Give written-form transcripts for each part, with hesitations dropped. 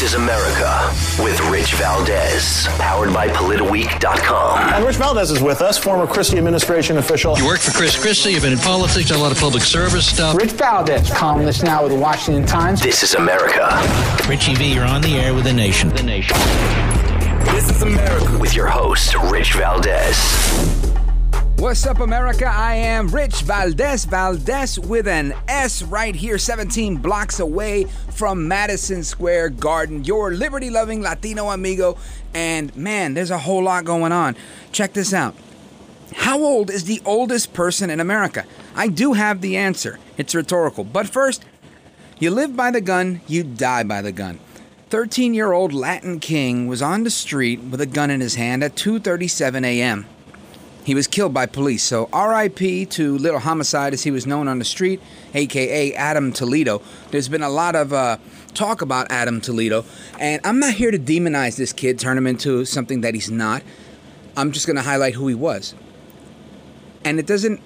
is America with Rich Valdez, powered by PolitiWeek.com. And Rich Valdez is with us, former Christie administration official. You worked for Chris Christie, you've been in politics, done a lot of public service stuff. Rich Valdez, columnist now with the Washington Times. This is America. Richie V, you're on the air with the nation. The nation. This is America with your host, Rich Valdez. What's up, America? I am Rich Valdez with an S right here, 17 blocks away from Madison Square Garden, your liberty-loving Latino amigo. And man, there's a whole lot going on. Check this out. How old is the oldest person in America? I do have the answer. It's rhetorical. But first, you live by the gun, you die by the gun. 13-year-old Latin King was on the street with a gun in his hand at 2:37 a.m. He was killed by police, so R.I.P. to Little Homicide, as he was known on the street, a.k.a. Adam Toledo. There's been a lot of talk about Adam Toledo, and I'm not here to demonize this kid, turn him into something that he's not. I'm just going to highlight who he was. And it doesn't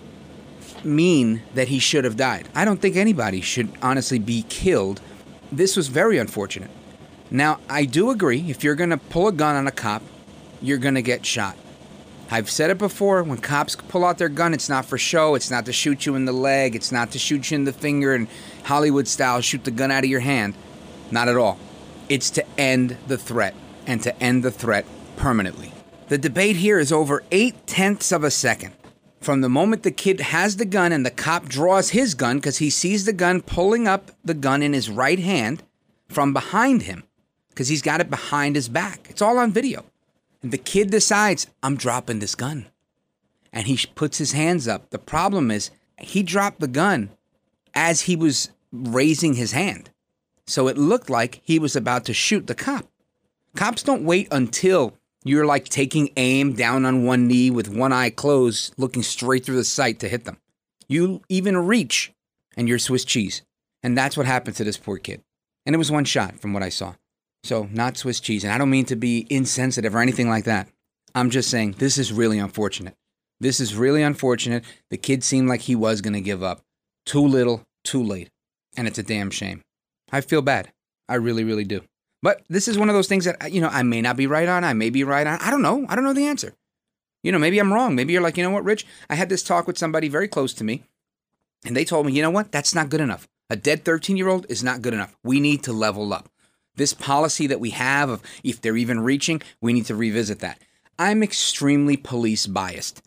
mean that he should have died. I don't think anybody should honestly be killed. This was very unfortunate. Now, I do agree, if you're going to pull a gun on a cop, you're going to get shot. I've said it before, when cops pull out their gun, it's not for show, it's not to shoot you in the leg, it's not to shoot you in the finger and Hollywood style shoot the gun out of your hand. Not at all. It's to end the threat, and to end the threat permanently. The debate here is over 0.8 of a second. From the moment the kid has the gun and the cop draws his gun, because he sees the gun pulling up the gun in his right hand from behind him, because he's got it behind his back. It's all on video. And the kid decides, I'm dropping this gun. And he puts his hands up. The problem is, he dropped the gun as he was raising his hand. So it looked like he was about to shoot the cop. Cops don't wait until you're like taking aim down on one knee with one eye closed, looking straight through the sight to hit them. You even reach, and you're Swiss cheese. And that's what happened to this poor kid. And it was one shot from what I saw. So, not Swiss cheese. And I don't mean to be insensitive or anything like that. I'm just saying this is really unfortunate. This is really unfortunate. The kid seemed like he was going to give up. Too little, too late. And it's a damn shame. I feel bad. I really, really do. But this is one of those things that, I may not be right on. I may be right on. I don't know. I don't know the answer. Maybe I'm wrong. Maybe you're like, you know what, Rich? I had this talk with somebody very close to me. And they told me, you know what? That's not good enough. A dead 13-year-old is not good enough. We need to level up. This policy that we have of if they're even reaching, we need to revisit that. I'm extremely police biased.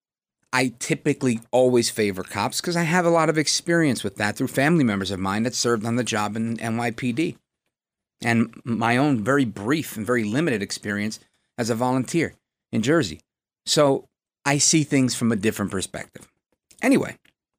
I typically always favor cops because I have a lot of experience with that through family members of mine that served on the job in NYPD. And my own very brief and very limited experience as a volunteer in Jersey. So I see things from a different perspective. Anyway,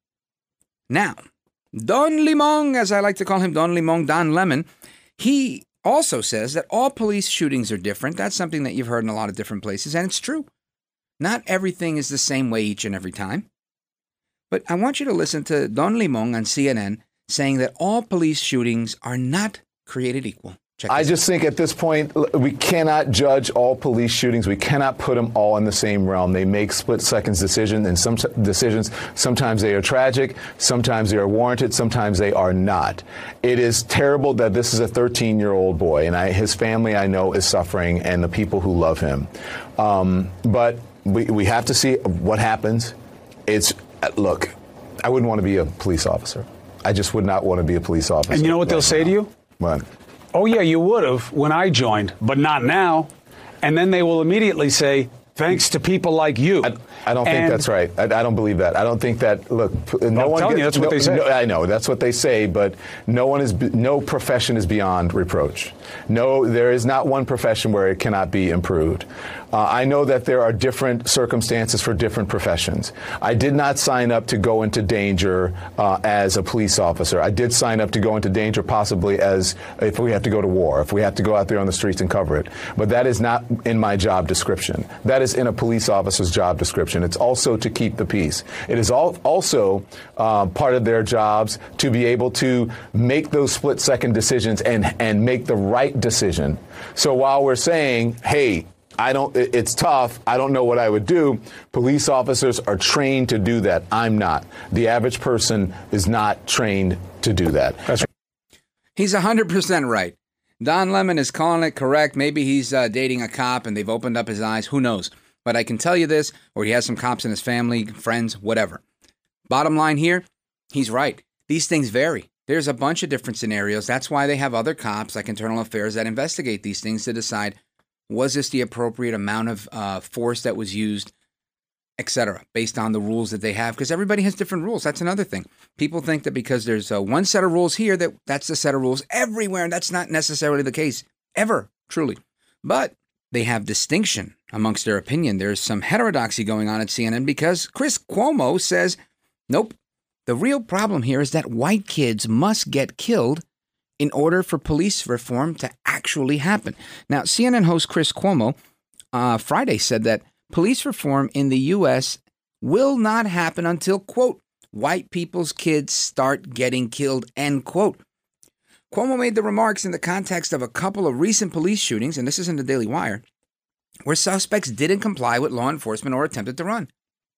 now, Don Limon, as I like to call him, Don Limon, Don Lemon, he also says that all police shootings are different. That's something that you've heard in a lot of different places, and it's true. Not everything is the same way each and every time. But I want you to listen to Don Limon on CNN saying that all police shootings are not created equal. I just think at this point, we cannot judge all police shootings. We cannot put them all in the same realm. They make split-second decisions, and some decisions, sometimes they are tragic, sometimes they are warranted, sometimes they are not. It is terrible that this is a 13-year-old boy, and his family, I know, is suffering, and the people who love him. But we have to see what happens. Look, I wouldn't want to be a police officer. I just would not want to be a police officer. And you know what they'll say to you? What? Oh, yeah, you would have when I joined, but not now. And then they will immediately say, thanks to people like you. I don't think that's right. I don't believe that. I don't think that, look, no one telling you, that's what they say. I know, that's what they say, but no profession is beyond reproach. No, there is not one profession where it cannot be improved. I know that there are different circumstances for different professions. I did not sign up to go into danger as a police officer. I did sign up to go into danger possibly as if we have to go to war, if we have to go out there on the streets and cover it. But that is not in my job description. That is in a police officer's job description. It's also to keep the peace. It is also part of their jobs to be able to make those split-second decisions and make the right decision. So while we're saying, hey, it's tough, I don't know what I would do, police officers are trained to do that. I'm not. The average person is not trained to do that. He's 100% right. Don Lemon is calling it correct. Maybe he's dating a cop and they've opened up his eyes. Who knows? But I can tell you this, or he has some cops in his family, friends, whatever. Bottom line here, he's right. These things vary. There's a bunch of different scenarios. That's why they have other cops like Internal Affairs that investigate these things to decide, was this the appropriate amount of force that was used, etc., based on the rules that they have, because everybody has different rules. That's another thing. People think that because there's one set of rules here, that's the set of rules everywhere, and that's not necessarily the case, ever, truly. But they have distinction amongst their opinion. There's some heterodoxy going on at CNN because Chris Cuomo says, nope, the real problem here is that white kids must get killed in order for police reform to actually happen. Now, CNN host Chris Cuomo Friday said that police reform in the U.S. will not happen until, quote, white people's kids start getting killed, end quote. Cuomo made the remarks in the context of a couple of recent police shootings, and this is in the Daily Wire, where suspects didn't comply with law enforcement or attempted to run.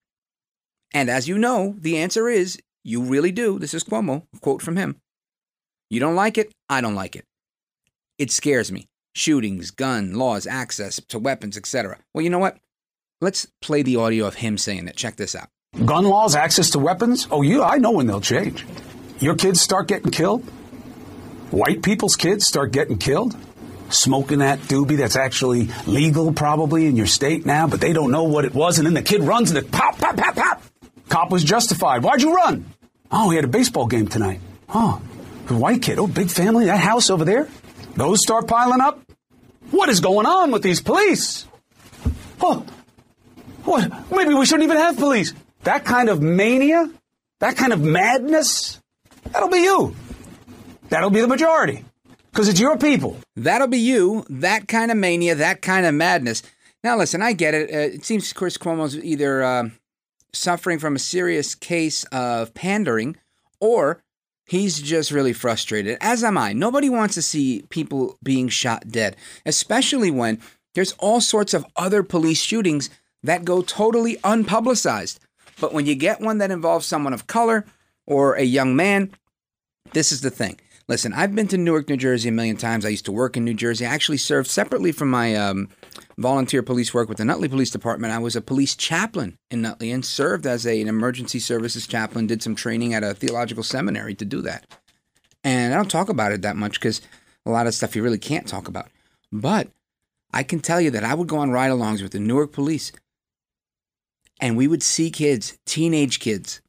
And as you know, the answer is, you really do. This is Cuomo, a quote from him. You don't like it? I don't like it. It scares me. Shootings, gun, laws, access to weapons, etc. Well, you know what? Let's play the audio of him saying it. Check this out. Gun laws, access to weapons? Oh, yeah, I know when they'll change. Your kids start getting killed? White people's kids start getting killed? Smoking that doobie that's actually legal probably in your state now, but they don't know what it was, and then the kid runs and it pop, pop, pop, pop. Cop was justified. Why'd you run? Oh, he had a baseball game tonight. Oh, the white kid. Oh, big family. That house over there. Those start piling up. What is going on with these police? Oh, what? Maybe we shouldn't even have police. That kind of mania, that kind of madness, that'll be you. That'll be the majority. Because it's your people. That'll be you. That kind of mania, that kind of madness. Now, listen, I get it. It seems Chris Cuomo's either suffering from a serious case of pandering, or he's just really frustrated, as am I. Nobody wants to see people being shot dead, especially when there's all sorts of other police shootings that go totally unpublicized. But when you get one that involves someone of color or a young man, this is the thing. Listen, I've been to Newark, New Jersey a million times. I used to work in New Jersey. I actually served separately from my volunteer police work with the Nutley Police Department. I was a police chaplain in Nutley and served as an emergency services chaplain, did some training at a theological seminary to do that. And I don't talk about it that much because a lot of stuff you really can't talk about. But I can tell you that I would go on ride-alongs with the Newark police, and we would see kids, teenage kids,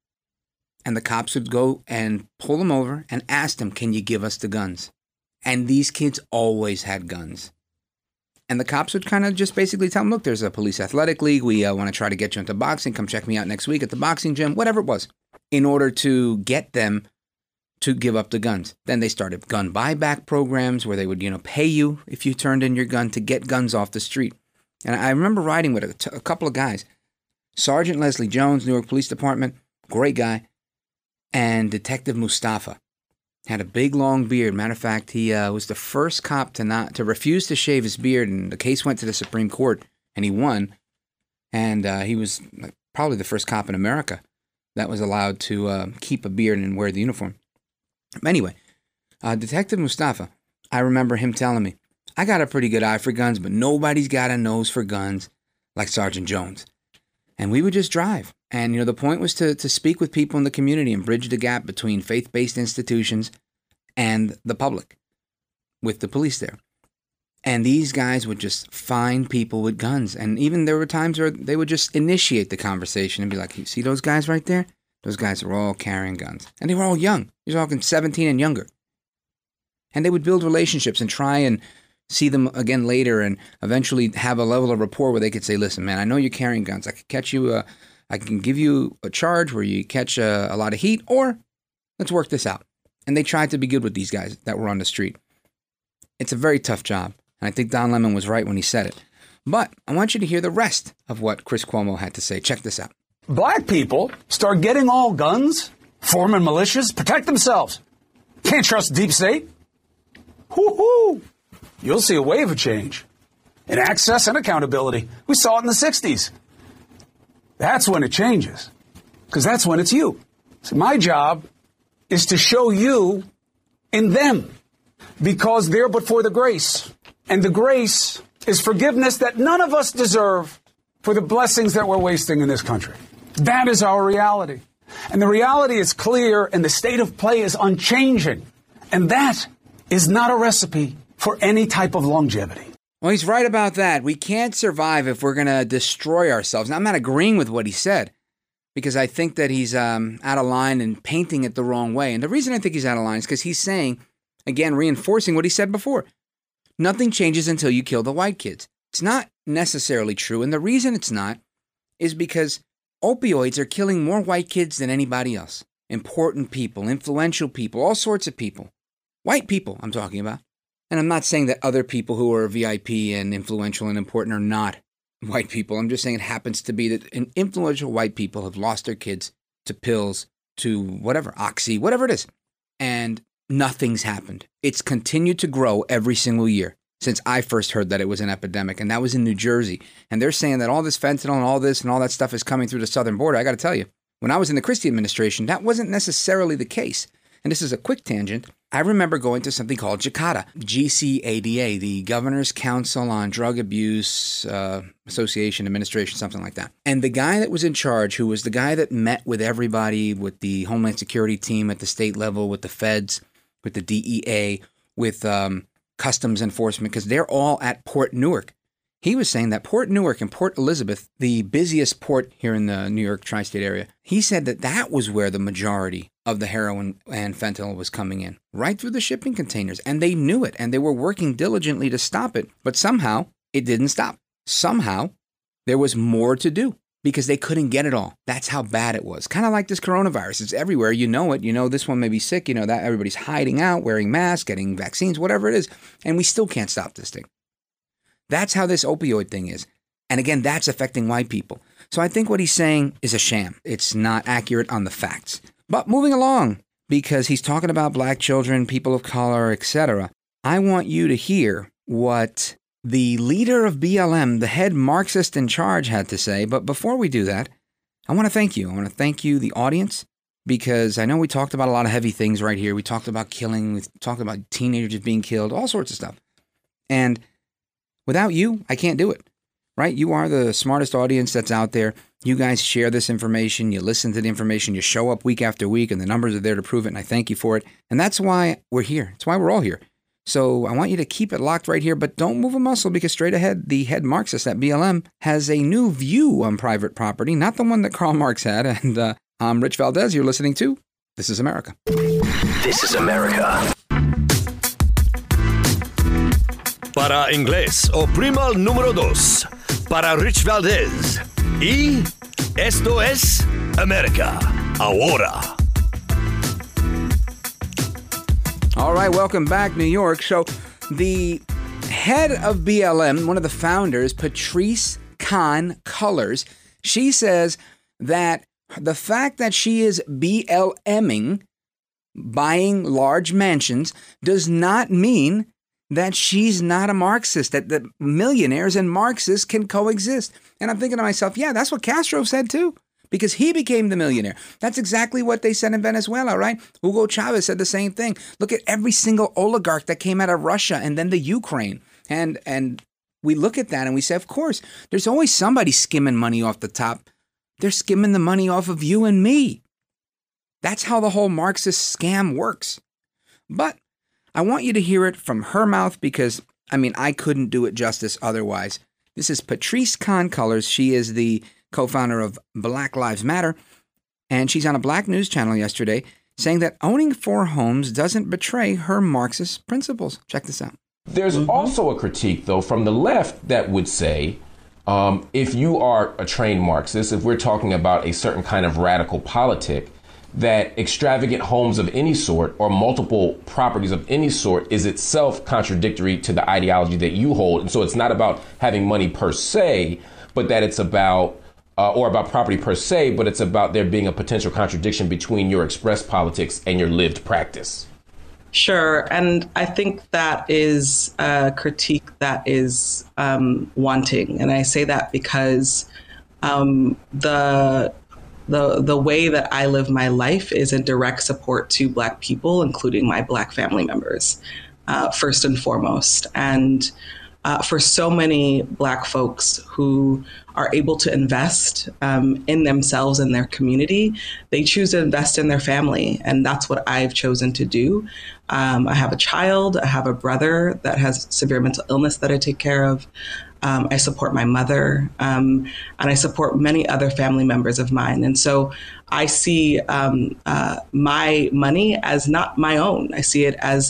and the cops would go and pull them over and ask them, can you give us the guns? And these kids always had guns. And the cops would kind of just basically tell them, look, there's a police athletic league. We want to try to get you into boxing. Come check me out next week at the boxing gym, whatever it was, in order to get them to give up the guns. Then they started gun buyback programs where they would, pay you if you turned in your gun to get guns off the street. And I remember riding with a couple of guys, Sergeant Leslie Jones, Newark Police Department, great guy, and Detective Mustafa. Had a big, long beard. Matter of fact, he was the first cop to refuse to shave his beard, and the case went to the Supreme Court, and he won. And he was probably the first cop in America that was allowed to keep a beard and wear the uniform. Anyway, Detective Mustafa, I remember him telling me, I got a pretty good eye for guns, but nobody's got a nose for guns like Sergeant Jones. And we would just drive. And, the point was to speak with people in the community and bridge the gap between faith-based institutions and the public with the police there. And these guys would just find people with guns. And even there were times where they would just initiate the conversation and be like, you see those guys right there? Those guys are all carrying guns. And they were all young. You're talking 17 and younger. And they would build relationships and try and see them again later and eventually have a level of rapport where they could say, listen, man, I know you're carrying guns. I could catch you, I can give you a charge where you catch a lot of heat, or let's work this out. And they tried to be good with these guys that were on the street. It's a very tough job. And I think Don Lemon was right when he said it. But I want you to hear the rest of what Chris Cuomo had to say. Check this out. Black people start getting all guns, forming militias, protect themselves. Can't trust deep state. Woo-hoo! You'll see a wave of change in access and accountability. We saw it in the 60s. That's when it changes, because that's when it's you. So my job is to show you in them. because they're but for the grace. And the grace is forgiveness that none of us deserve for the blessings that we're wasting in this country. That is our reality. And the reality is clear, and the state of play is unchanging. And that is not a recipe for any type of longevity. Well, he's right about that. We can't survive if we're going to destroy ourselves. Now, I'm not agreeing with what he said, because I think that he's out of line and painting it the wrong way. And the reason I think he's out of line is because he's saying, again, reinforcing what he said before. Nothing changes until you kill the white kids. It's not necessarily true. And the reason it's not is because opioids are killing more white kids than anybody else. Important people, influential people, all sorts of people. White people, I'm talking about. And I'm not saying that other people who are VIP and influential and important are not white people. I'm just saying it happens to be that influential white people have lost their kids to pills, to whatever, Oxy, whatever it is. And nothing's happened. It's continued to grow every single year since I first heard that it was an epidemic. And that was in New Jersey. And they're saying that all this fentanyl and all this and all that stuff is coming through the southern border. I got to tell you, when I was in the Christie administration, that wasn't necessarily the case. And this is a quick tangent. I remember going to something called GCADA, G-C-A-D-A, the Governor's Council on Drug Abuse Association Administration, something like that. And the guy that was in charge, who was the guy that met with everybody, with the Homeland Security team at the state level, with the feds, with the DEA, with Customs Enforcement, because they're all at Port Newark. He was saying that Port Newark and Port Elizabeth, the busiest port here in the New York tri-state area, he said that that was where the majority of the heroin and fentanyl was coming in, right through the shipping containers. And they knew it, and they were working diligently to stop it. But somehow, it didn't stop. Somehow, there was more to do because they couldn't get it all. That's how bad it was. Kind of like this coronavirus. It's everywhere. You know it. You know this one may be sick. You know that everybody's hiding out, wearing masks, getting vaccines, whatever it is. And we still can't stop this thing. That's how this opioid thing is. And again, that's affecting white people. So I think what he's saying is a sham. It's not accurate on the facts. But moving along, because he's talking about black children, people of color, etc., I want you to hear what the leader of BLM, the head Marxist in charge, had to say. But before we do that, I want to thank you. I want to thank you, the audience, because I know we talked about a lot of heavy things right here. We talked about killing. We talked about teenagers being killed, all sorts of stuff. And without you, I can't do it, right? You are the smartest audience that's out there. You guys share this information. You listen to the information. You show up week after week, and the numbers are there to prove it, and I thank you for it. And that's why we're here. It's why we're all here. So I want you to keep it locked right here, but don't move a muscle, because straight ahead, the head Marxist at BLM has a new view on private property, not the one that Karl Marx had. And I'm Rich Valdez. You're listening to This is America. This is America. Para inglés, oprima el número 2. Para Rich Valdez. Y esto es America Ahora. All right, welcome back, New York. So the head of BLM, one of the founders, Patrisse Khan-Cullors, she says that the fact that she is BLMing, buying large mansions, does not mean that she's not a Marxist, that millionaires and Marxists can coexist. And I'm thinking to myself, yeah, that's what Castro said too, because he became the millionaire. That's exactly what they said in Venezuela, right? Hugo Chavez said the same thing. Look at every single oligarch that came out of Russia and then the Ukraine. And we look at that and we say, of course, there's always somebody skimming money off the top. They're skimming the money off of you and me. That's how the whole Marxist scam works. But I want you to hear it from her mouth because, I couldn't do it justice otherwise. This is Patrisse Khan-Cullors. She is the co-founder of Black Lives Matter, and she's on a black news channel yesterday saying that owning 4 homes doesn't betray her Marxist principles. Check this out. There's also a critique, though, from the left that would say, if you are a trained Marxist, if we're talking about a certain kind of radical politic, that extravagant homes of any sort or multiple properties of any sort is itself contradictory to the ideology that you hold. And so it's not about having money per se, but that it's about, or about property per se, but it's about there being a potential contradiction between your expressed politics and your lived practice. Sure. And I think that is a critique that is wanting. And I say that because the way that I live my life is in direct support to Black people, including my Black family members. first and foremost. And for so many Black folks who are able to invest in themselves and their community, they choose to invest in their family. And that's what I've chosen to do. I have a child, I have a brother that has severe mental illness that I take care of. I support my mother, and I support many other family members of mine. And so I see my money as not my own. I see it as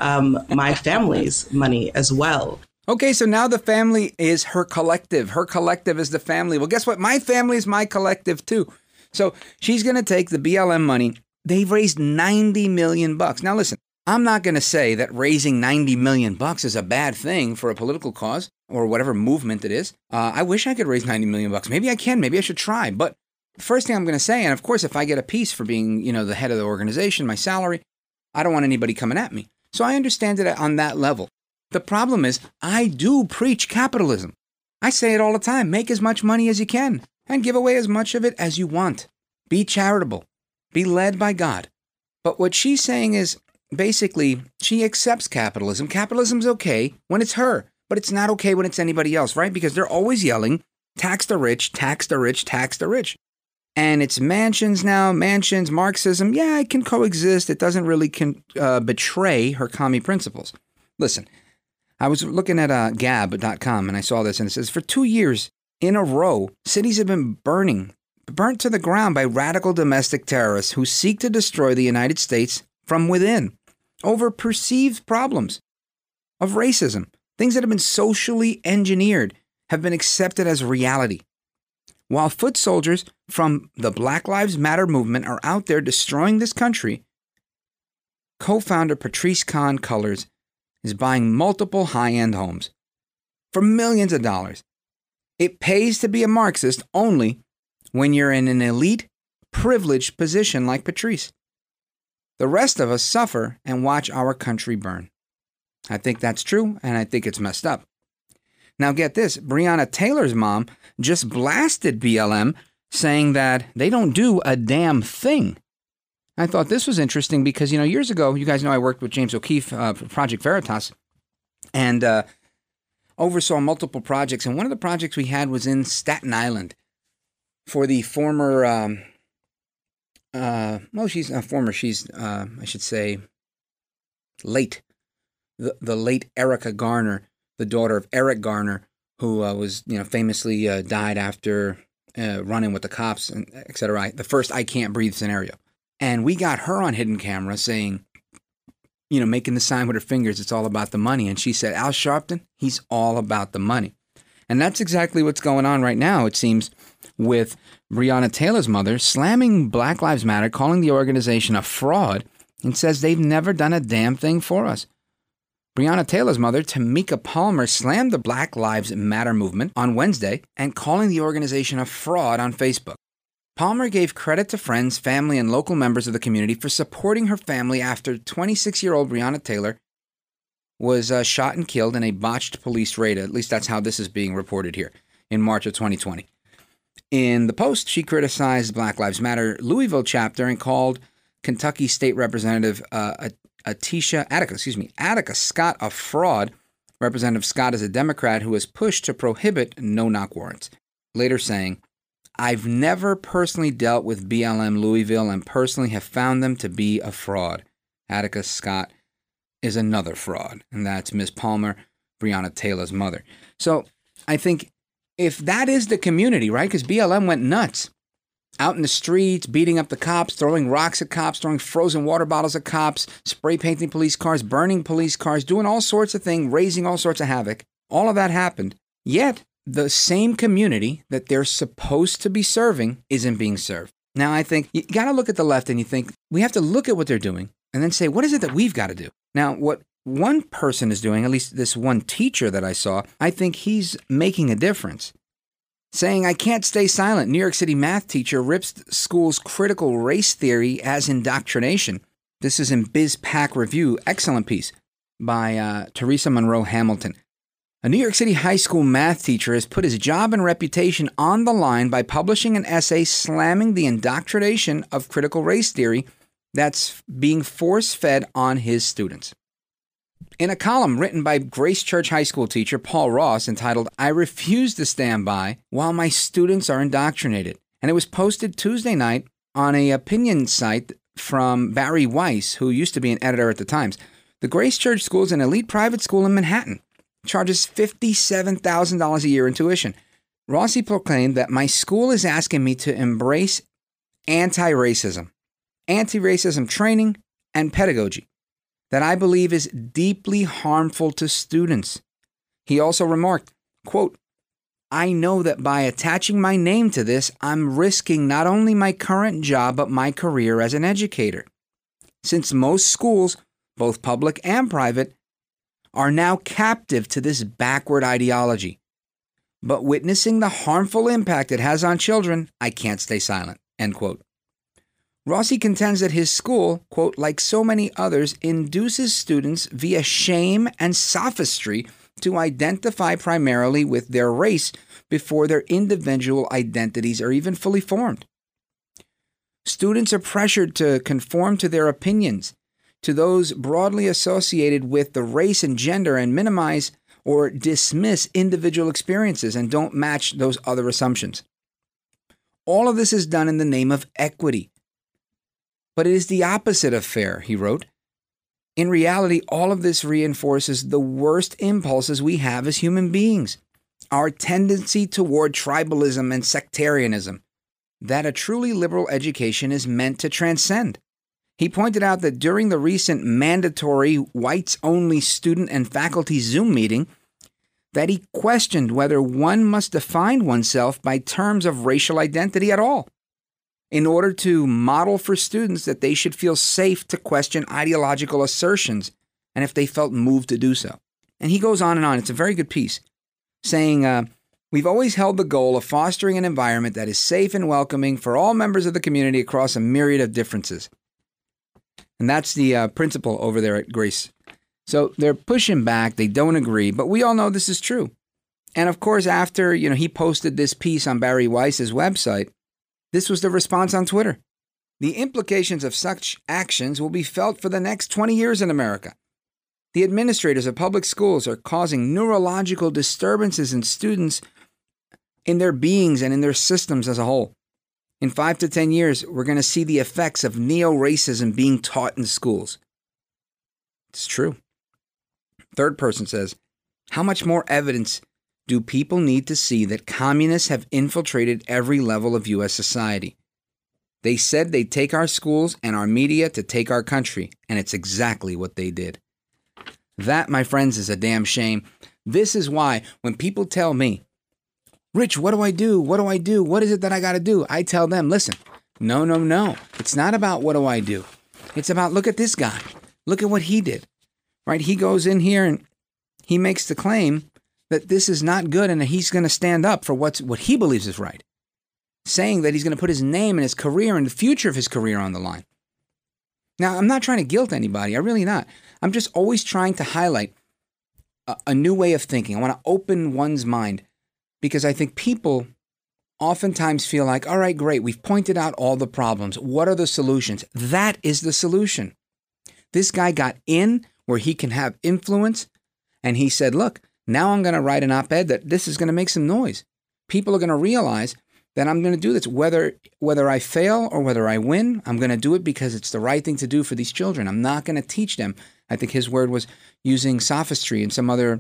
my family's money as well. Okay, so now the family is her collective. Her collective is the family. Well, guess what? My family is my collective too. So she's going to take the BLM money. They've raised $90 million. Now listen, I'm not going to say that raising $90 million is a bad thing for a political cause or whatever movement it is. I wish I could raise $90 million. Maybe I can. Maybe I should try. But the first thing I'm going to say, and of course, if I get a piece for being, the head of the organization, my salary, I don't want anybody coming at me. So I understand it on that level. The problem is I do preach capitalism. I say it all the time. Make as much money as you can and give away as much of it as you want. Be charitable. Be led by God. But what she's saying is basically she accepts capitalism. Capitalism's okay when it's her, but it's not okay when it's anybody else, right? Because they're always yelling, tax the rich, tax the rich, tax the rich. And it's mansions now, Marxism. Yeah, it can coexist. It doesn't really betray her commie principles. Listen, I was looking at gab.com and I saw this and it says, for 2 years in a row, cities have been burnt to the ground by radical domestic terrorists who seek to destroy the United States from within over perceived problems of racism. Things that have been socially engineered have been accepted as reality. While foot soldiers from the Black Lives Matter movement are out there destroying this country, co-founder Patrisse Cullors is buying multiple high-end homes for millions of dollars. It pays to be a Marxist only when you're in an elite, privileged position like Patrisse. The rest of us suffer and watch our country burn. I think that's true, and I think it's messed up. Now get this, Breonna Taylor's mom just blasted BLM, saying that they don't do a damn thing. I thought this was interesting because, years ago, you guys know I worked with James O'Keefe for Project Veritas and oversaw multiple projects. And one of the projects we had was in Staten Island for the former, I should say, late, the late Erica Garner, the daughter of Eric Garner, who was, famously died after running with the cops, and et cetera. The first I can't breathe scenario. And we got her on hidden camera saying, making the sign with her fingers, it's all about the money. And she said, Al Sharpton, he's all about the money. And that's exactly what's going on right now, it seems, with Breonna Taylor's mother slamming Black Lives Matter, calling the organization a fraud, and says they've never done a damn thing for us. Breonna Taylor's mother, Tamika Palmer, slammed the Black Lives Matter movement on Wednesday and calling the organization a fraud on Facebook. Palmer gave credit to friends, family, and local members of the community for supporting her family after 26-year-old Breonna Taylor was shot and killed in a botched police raid. At least that's how this is being reported here in March of 2020. In the post, she criticized Black Lives Matter Louisville chapter and called Kentucky State Representative Attica Scott a fraud. Representative Scott is a Democrat who has pushed to prohibit no-knock warrants, later saying, I've never personally dealt with BLM Louisville and personally have found them to be a fraud. Attica Scott is another fraud, and that's Ms. Palmer, Breonna Taylor's mother. So I think if that is the community, right, because BLM went nuts, out in the streets, beating up the cops, throwing rocks at cops, throwing frozen water bottles at cops, spray painting police cars, burning police cars, doing all sorts of things, raising all sorts of havoc. All of that happened. Yet, the same community that they're supposed to be serving isn't being served. Now, I think you got to look at the left and you think we have to look at what they're doing and then say, what is it that we've got to do? Now, what one person is doing, at least this one teacher that I saw, I think he's making a difference. Saying, I can't stay silent. New York City math teacher rips school's critical race theory as indoctrination. This is in BizPac Review. Excellent piece by Teresa Monroe Hamilton. A New York City high school math teacher has put his job and reputation on the line by publishing an essay slamming the indoctrination of critical race theory that's being force-fed on his students. In a column written by Grace Church High School teacher Paul Ross entitled, "I Refuse to Stand By While My Students Are Indoctrinated." And it was posted Tuesday night on an opinion site from Barry Weiss, who used to be an editor at the Times. The Grace Church School is an elite private school in Manhattan. It charges $57,000 a year in tuition. Rossi proclaimed that my school is asking me to embrace anti-racism training, and pedagogy that I believe is deeply harmful to students. He also remarked, quote, "I know that by attaching my name to this, I'm risking not only my current job, but my career as an educator. Since most schools, both public and private, are now captive to this backward ideology. But witnessing the harmful impact it has on children, I can't stay silent," end quote. Rossi contends that his school, quote, "like so many others, induces students via shame and sophistry to identify primarily with their race before their individual identities are even fully formed. Students are pressured to conform to their opinions, to those broadly associated with the race and gender, and minimize or dismiss individual experiences and don't match those other assumptions. All of this is done in the name of equity. But it is the opposite of fair," he wrote. "In reality, all of this reinforces the worst impulses we have as human beings, our tendency toward tribalism and sectarianism, that a truly liberal education is meant to transcend." He pointed out that during the recent mandatory whites-only student and faculty Zoom meeting, that he questioned whether one must define oneself by terms of racial identity at all, in order to model for students that they should feel safe to question ideological assertions, and if they felt moved to do so. And he goes on and on. It's a very good piece, saying, "We've always held the goal of fostering an environment that is safe and welcoming for all members of the community across a myriad of differences." And that's the principle over there at Grace. So they're pushing back. They don't agree, but we all know this is true. And of course, after he posted this piece on Barry Weiss's website, this was the response on Twitter. "The implications of such actions will be felt for the next 20 years in America. The administrators of public schools are causing neurological disturbances in students, in their beings and in their systems as a whole. In 5 to 10 years, we're going to see the effects of neo-racism being taught in schools." It's true. Third person says, "How much more evidence do people need to see that communists have infiltrated every level of U.S. society? They said they'd take our schools and our media to take our country, and it's exactly what they did." That, my friends, is a damn shame. This is why when people tell me, "Rich, what do I do? What do I do? What is it that I got to do?" I tell them, listen, no. It's not about what do I do. It's about, look at this guy. Look at what he did, right? He goes in here and he makes the claim that this is not good and that he's going to stand up for what he believes is right, saying that he's going to put his name and his career and the future of his career on the line. Now, I'm not trying to guilt anybody. I'm really not. I'm just always trying to highlight a new way of thinking. I want to open one's mind, because I think people oftentimes feel like, all right, great, we've pointed out all the problems. What are the solutions? That is the solution. This guy got in where he can have influence, and he said, look, now I'm going to write an op-ed that this is going to make some noise. People are going to realize that I'm going to do this. Whether I fail or whether I win, I'm going to do it because it's the right thing to do for these children. I'm not going to teach them. I think his word was using sophistry and some other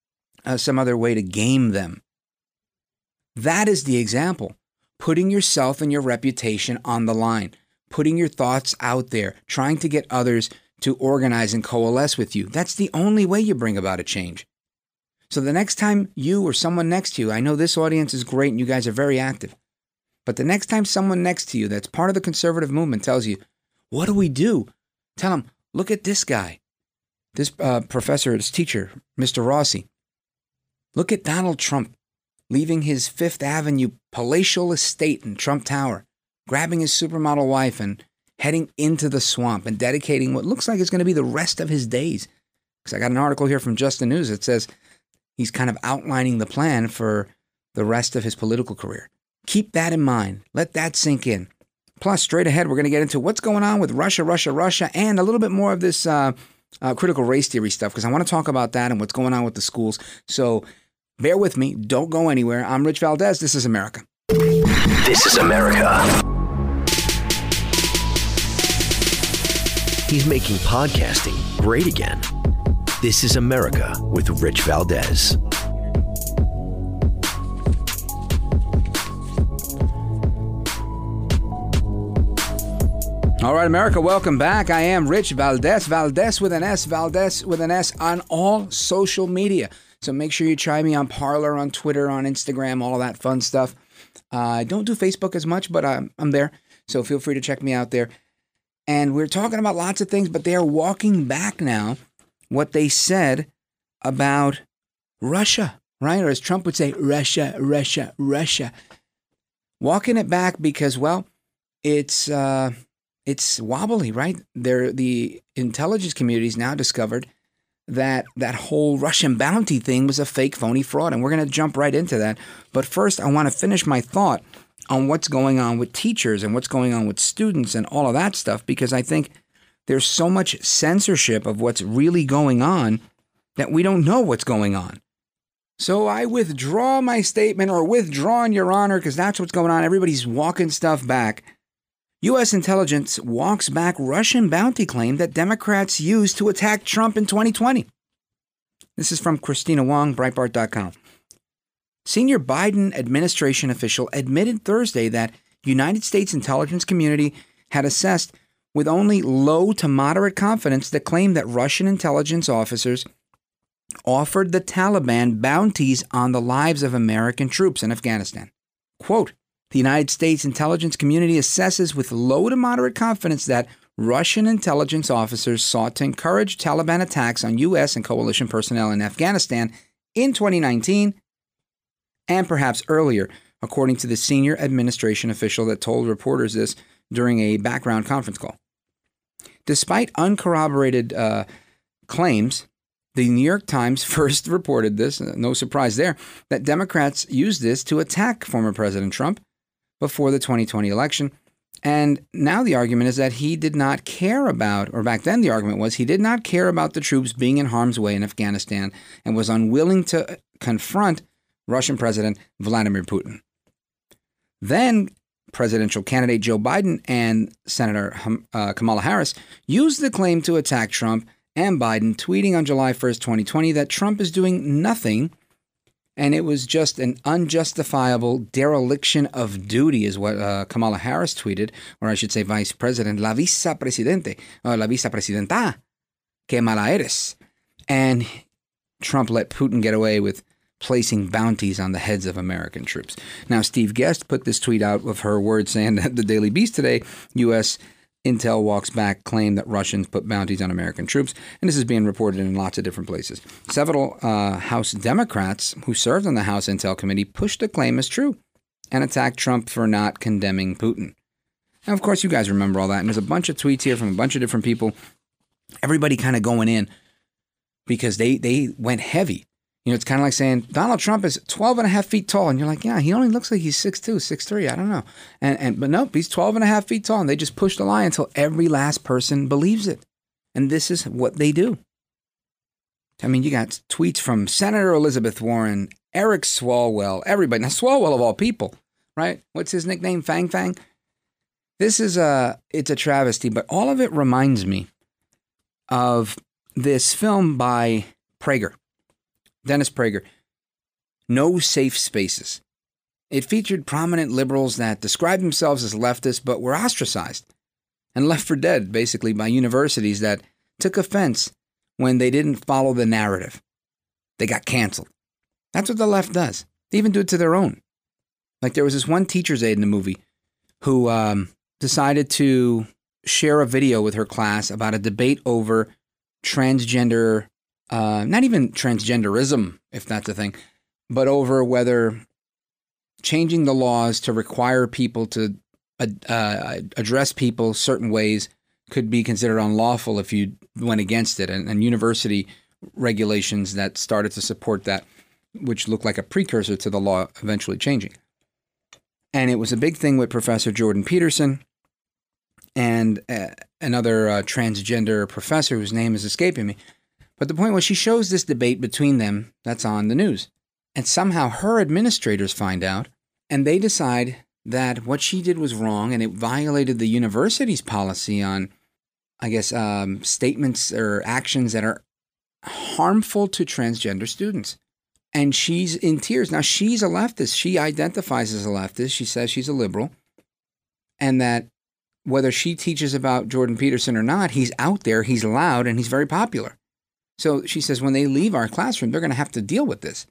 way to game them. That is the example. Putting yourself and your reputation on the line, putting your thoughts out there, trying to get others to organize and coalesce with you. That's the only way you bring about a change. So the next time you or someone next to you, I know this audience is great and you guys are very active, but the next time someone next to you that's part of the conservative movement tells you, what do we do? Tell them, look at this guy, this professor, this teacher, Mr. Rossi. Look at Donald Trump leaving his Fifth Avenue palatial estate in Trump Tower, grabbing his supermodel wife and heading into the swamp and dedicating what looks like it's going to be the rest of his days. Because I got an article here from Just the News that says he's kind of outlining the plan for the rest of his political career. Keep that in mind. Let that sink in. Plus, straight ahead, we're going to get into what's going on with Russia, and a little bit more of this critical race theory stuff, because I want to talk about that and what's going on with the schools. So bear with me. Don't go anywhere. I'm Rich Valdez. This is America. This is America. He's making podcasting great again. This is America with Rich Valdez. All right, America, welcome back. I am Rich Valdez, Valdez with an S, Valdez with an S on all social media. So make sure you try me on Parler, on Twitter, on Instagram, all of that fun stuff. I don't do Facebook as much, but I'm there. So feel free to check me out there. And we're talking about lots of things, but they are walking back now what they said about Russia, right? Or as Trump would say, Russia, Russia, Russia. Walking it back because, well, it's wobbly, right? The intelligence community's now discovered that whole Russian bounty thing was a fake, phony fraud, and we're going to jump right into that. But first, I want to finish my thought on what's going on with teachers and what's going on with students and all of that stuff, because I think there's so much censorship of what's really going on that we don't know what's going on. So I withdraw my statement, or withdrawn, Your Honor, because that's what's going on. Everybody's walking stuff back. U.S. intelligence walks back Russian bounty claim that Democrats used to attack Trump in 2020. This is from Christina Wong, Breitbart.com. Senior Biden administration official admitted Thursday that United States intelligence community had assessed with only low to moderate confidence the claim that Russian intelligence officers offered the Taliban bounties on the lives of American troops in Afghanistan. Quote, the United States intelligence community assesses with low to moderate confidence that Russian intelligence officers sought to encourage Taliban attacks on U.S. and coalition personnel in Afghanistan in 2019 and perhaps earlier, according to the senior administration official that told reporters this during a background conference call. Despite uncorroborated claims, the New York Times first reported this, no surprise there, that Democrats used this to attack former President Trump before the 2020 election. And now the argument is that he did not care about, or back then the argument was he did not care about the troops being in harm's way in Afghanistan and was unwilling to confront Russian President Vladimir Putin. Then presidential candidate Joe Biden and Senator Kamala Harris used the claim to attack Trump and Biden, tweeting on July 1st, 2020, that Trump is doing nothing and it was just an unjustifiable dereliction of duty, is what Kamala Harris tweeted, or I should say Vice President, la vicepresidente, or la vicepresidenta, que mala eres. And Trump let Putin get away with placing bounties on the heads of American troops. Now, Steve Guest put this tweet out of her words saying that the Daily Beast today, U.S. Intel walks back claim that Russians put bounties on American troops, and this is being reported in lots of different places. Several House Democrats who served on the House Intel Committee pushed the claim as true and attacked Trump for not condemning Putin. Now, of course, you guys remember all that, and there's a bunch of tweets here from a bunch of different people, everybody kind of going in because they went heavy. You know, it's kind of like saying Donald Trump is 12 and a half feet tall. And you're like, yeah, he only looks like he's 6'2", 6'3". I don't know. But nope, he's 12 and a half feet tall. And they just push the lie until every last person believes it. And this is what they do. I mean, you got tweets from Senator Elizabeth Warren, Eric Swalwell, everybody. Now, Swalwell of all people, right? What's his nickname? Fang Fang? This is it's a travesty, but all of it reminds me of this film by Prager. Dennis Prager, No Safe Spaces. It featured prominent liberals that described themselves as leftists but were ostracized and left for dead, basically, by universities that took offense when they didn't follow the narrative. They got canceled. That's what the left does. They even do it to their own. Like there was this one teacher's aide in the movie who decided to share a video with her class about a debate over transgender not even transgenderism, if that's a thing, but over whether changing the laws to require people to address people certain ways could be considered unlawful if you went against it, and university regulations that started to support that, which looked like a precursor to the law eventually changing. And it was a big thing with Professor Jordan Peterson and another transgender professor whose name is escaping me. But the point was, she shows this debate between them that's on the news. And somehow her administrators find out, and they decide that what she did was wrong, and it violated the university's policy on, I guess, statements or actions that are harmful to transgender students. And she's in tears. Now, she's a leftist. She identifies as a leftist. She says she's a liberal. And that whether she teaches about Jordan Peterson or not, he's out there, he's loud, and he's very popular. So she says when they leave our classroom, they're going to have to deal with this.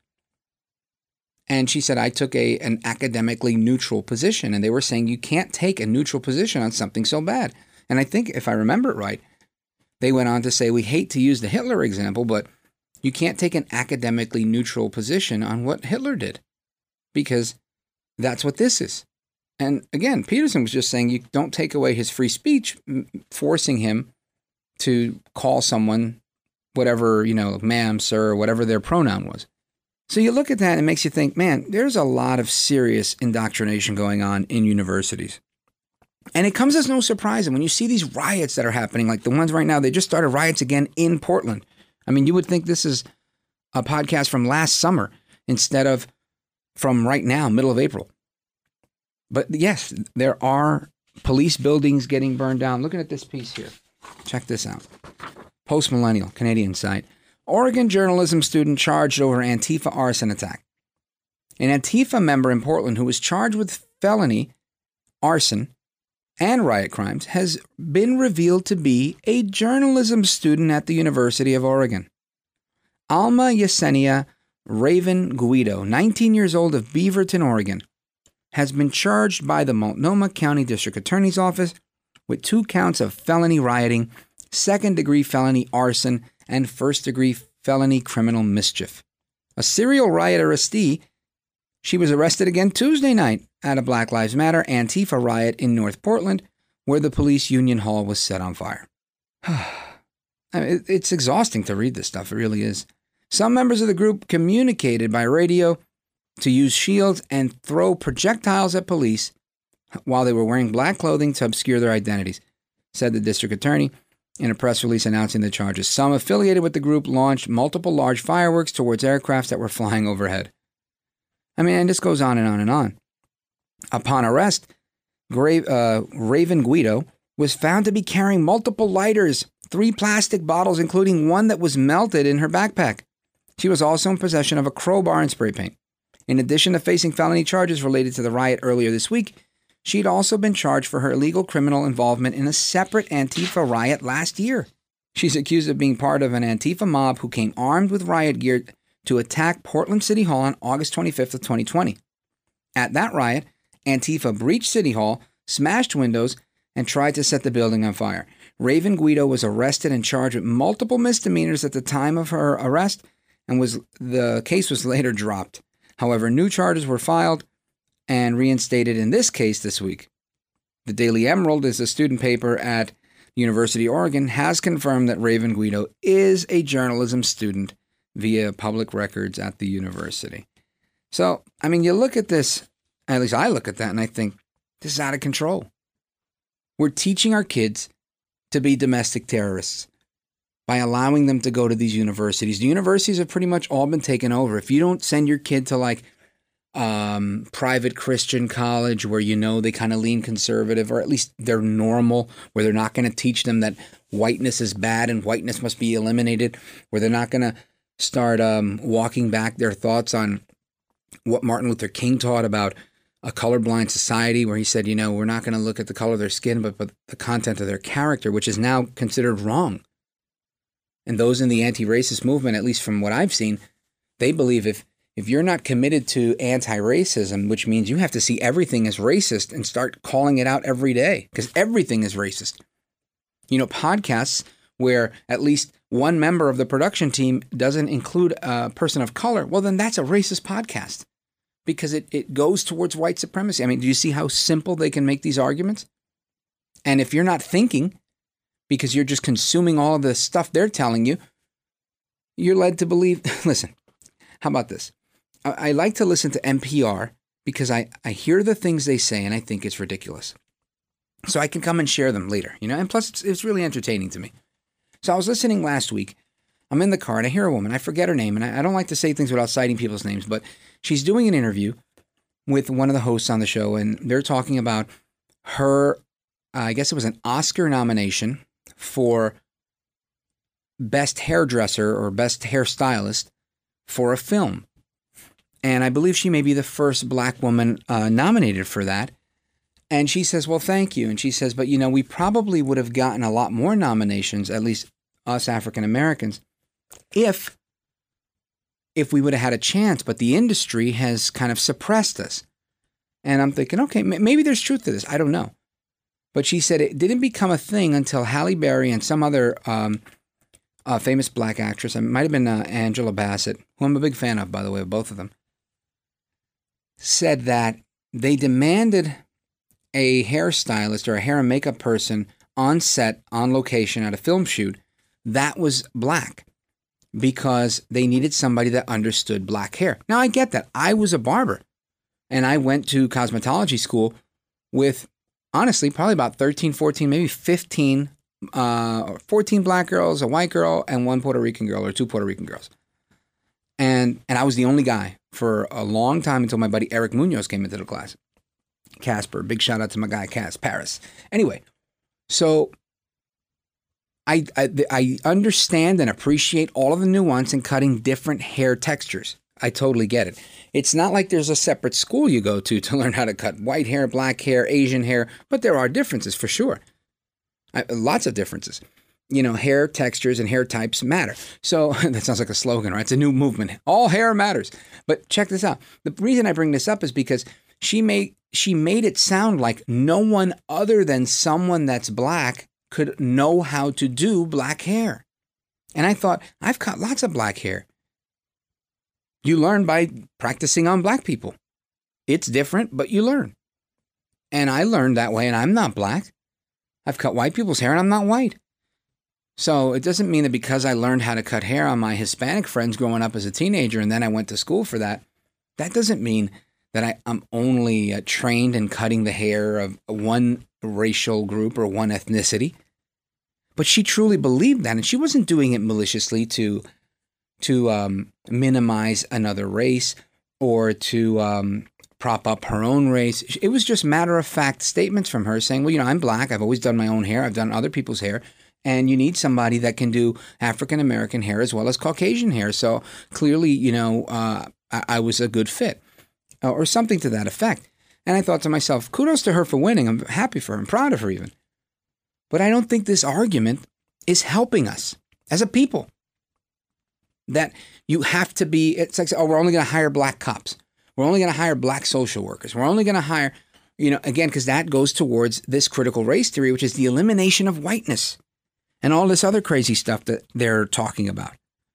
And she said, I took an academically neutral position. And they were saying you can't take a neutral position on something so bad. And I think, if I remember it right, they went on to say, we hate to use the Hitler example, but you can't take an academically neutral position on what Hitler did, because that's what this is. And again, Peterson was just saying you don't take away his free speech, forcing him to call someone whatever, ma'am, sir, whatever their pronoun was. So you look at that and it makes you think, man, there's a lot of serious indoctrination going on in universities. And it comes as no surprise. And when you see these riots that are happening, like the ones right now, they just started riots again in Portland. I mean, you would think this is a podcast from last summer instead of from right now, middle of April. But yes, there are police buildings getting burned down. Looking at this piece here. Check this out. Post-millennial, Canadian site. Oregon journalism student charged over Antifa arson attack. An Antifa member in Portland who was charged with felony arson and riot crimes has been revealed to be a journalism student at the University of Oregon. Alma Yesenia Raven Guido, 19 years old, of Beaverton, Oregon, has been charged by the Multnomah County District Attorney's Office with 2 counts of felony rioting, second-degree felony arson, and first-degree felony criminal mischief. A serial riot arrestee, she was arrested again Tuesday night at a Black Lives Matter Antifa riot in North Portland, where the police union hall was set on fire. I mean, it's exhausting to read this stuff, it really is. Some members of the group communicated by radio to use shields and throw projectiles at police while they were wearing black clothing to obscure their identities, said the district attorney in a press release announcing the charges. Some affiliated with the group launched multiple large fireworks towards aircrafts that were flying overhead. I mean, and this goes on and on and on. Upon arrest, Raven Guido was found to be carrying multiple lighters, 3 plastic bottles, including one that was melted, in her backpack. She was also in possession of a crowbar and spray paint. In addition to facing felony charges related to the riot earlier this week, she'd also been charged for her illegal criminal involvement in a separate Antifa riot last year. She's accused of being part of an Antifa mob who came armed with riot gear to attack Portland City Hall on August 25th of 2020. At that riot, Antifa breached City Hall, smashed windows, and tried to set the building on fire. Raven Guido was arrested and charged with multiple misdemeanors at the time of her arrest, and the case was later dropped. However, new charges were filed and reinstated in this case this week. The Daily Emerald is a student paper at the University of Oregon, has confirmed that Raven Guido is a journalism student via public records at the university. So, I mean, you look at this, at least I look at that, and I think, this is out of control. We're teaching our kids to be domestic terrorists by allowing them to go to these universities. The universities have pretty much all been taken over. If you don't send your kid to like private Christian college where they kind of lean conservative, or at least they're normal, where they're not going to teach them that whiteness is bad and whiteness must be eliminated, where they're not going to start walking back their thoughts on what Martin Luther King taught about a colorblind society, where he said, we're not going to look at the color of their skin, but the content of their character, which is now considered wrong. And those in the anti-racist movement, at least from what I've seen, they believe if you're not committed to anti-racism, which means you have to see everything as racist and start calling it out every day, because everything is racist. Podcasts where at least one member of the production team doesn't include a person of color, well, then that's a racist podcast, because it goes towards white supremacy. I mean, do you see how simple they can make these arguments? And if you're not thinking, because you're just consuming all of the stuff they're telling you, you're led to believe. Listen, how about this? I like to listen to NPR because I hear the things they say and I think it's ridiculous. so I can come and share them later, and plus it's really entertaining to me. So I was listening last week. I'm in the car and I hear a woman. I forget her name, and I don't like to say things without citing people's names, but she's doing an interview with one of the hosts on the show, and they're talking about her, I guess it was an Oscar nomination for best hairdresser or best hairstylist for a film. And I believe she may be the first black woman nominated for that. And she says, well, thank you. And she says, but we probably would have gotten a lot more nominations, at least us African Americans, if we would have had a chance. But the industry has kind of suppressed us. And I'm thinking, okay, maybe there's truth to this. I don't know. But she said it didn't become a thing until Halle Berry and some other famous black actress, it might have been Angela Bassett, who I'm a big fan of, by the way, of both of them, said that they demanded a hairstylist or a hair and makeup person on set, on location at a film shoot that was black because they needed somebody that understood black hair. Now, I get that. I was a barber and I went to cosmetology school with, honestly, probably about 13, 14, maybe 14 black girls, a white girl, and one Puerto Rican girl or two Puerto Rican girls. And I was the only guy for a long time until my buddy Eric Munoz came into the class. Casper, big shout out to my guy Cass Paris. Anyway, so I understand and appreciate all of the nuance in cutting different hair textures. I totally get it. It's not like there's a separate school you go to learn how to cut white hair, black hair, Asian hair, but there are differences for sure. Lots of differences. Hair textures and hair types matter. So that sounds like a slogan, right? It's a new movement. All hair matters. But check this out. The reason I bring this up is because she made it sound like no one other than someone that's black could know how to do black hair. And I thought, I've cut lots of black hair. You learn by practicing on black people. It's different, but you learn. And I learned that way, and I'm not black. I've cut white people's hair, and I'm not white. So it doesn't mean that because I learned how to cut hair on my Hispanic friends growing up as a teenager, and then I went to school for that, that doesn't mean that I'm only trained in cutting the hair of one racial group or one ethnicity. But she truly believed that, and she wasn't doing it maliciously to minimize another race or to prop up her own race. It was just matter-of-fact statements from her saying, well, I'm black. I've always done my own hair. I've done other people's hair. And you need somebody that can do African-American hair as well as Caucasian hair. So clearly, I was a good fit or something to that effect. And I thought to myself, kudos to her for winning. I'm happy for her. I'm proud of her even. But I don't think this argument is helping us as a people. That you have to be, it's like, we're only going to hire black cops. We're only going to hire black social workers. We're only going to hire, again, because that goes towards this critical race theory, which is the elimination of whiteness and all this other crazy stuff that they're talking about.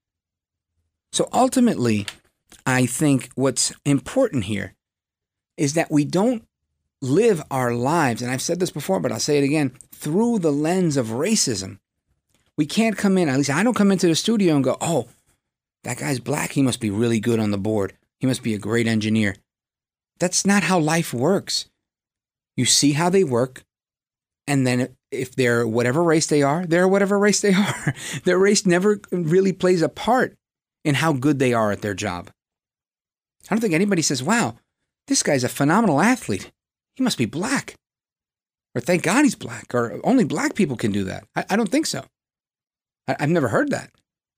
So ultimately, I think what's important here is that we don't live our lives, and I've said this before, but I'll say it again, through the lens of racism. We can't come in, at least I don't come into the studio and go, oh, that guy's black, he must be really good on the board. He must be a great engineer. That's not how life works. You see how they work, and then if they're whatever race they are, they're whatever race they are. Their race never really plays a part in how good they are at their job. I don't think anybody says, wow, this guy's a phenomenal athlete. He must be black. Or thank God he's black. Or only black people can do that. I don't think so. I've never heard that.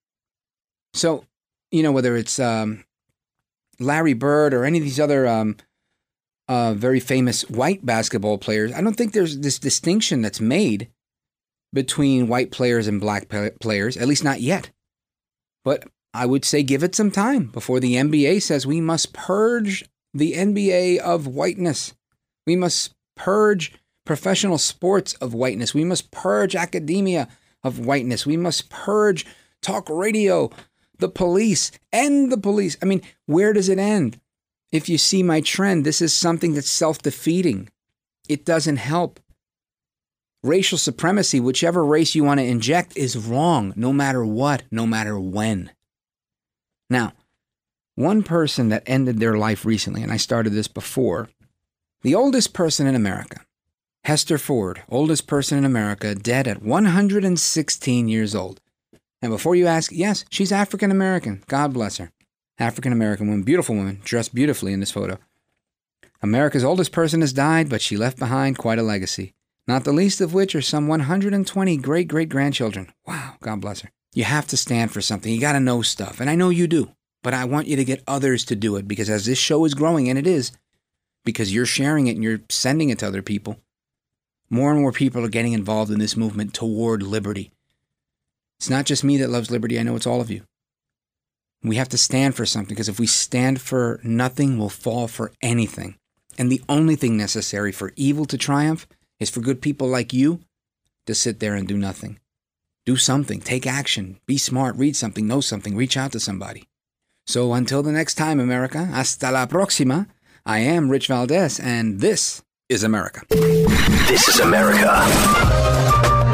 So, whether it's Larry Bird or any of these other very famous white basketball players, I don't think there's this distinction that's made between white players and black players, at least not yet. But I would say give it some time before the NBA says we must purge the NBA of whiteness. We must purge professional sports of whiteness. We must purge academia of whiteness. We must purge talk radio, the police, end the police. I mean, where does it end? If you see my trend, this is something that's self-defeating. It doesn't help. Racial supremacy, whichever race you want to inject, is wrong, no matter what, no matter when. Now, one person that ended their life recently, and I started this before, the oldest person in America Hester Ford, oldest person in America, dead at 116 years old. And before you ask, yes, she's African American. God bless her. African American woman, beautiful woman, dressed beautifully in this photo. America's oldest person has died, but she left behind quite a legacy, not the least of which are some 120 great-great-grandchildren. Wow, God bless her. You have to stand for something. You got to know stuff, and I know you do, but I want you to get others to do it, because as this show is growing, and it is, because you're sharing it and you're sending it to other people, more and more people are getting involved in this movement toward liberty. It's not just me that loves liberty. I know it's all of you. We have to stand for something, because if we stand for nothing, we'll fall for anything. And the only thing necessary for evil to triumph is for good people like you to sit there and do nothing. Do something. Take action. Be smart. Read something. Know something. Reach out to somebody. So until the next time, America, hasta la próxima. I am Rich Valdez, and this is America. This is America.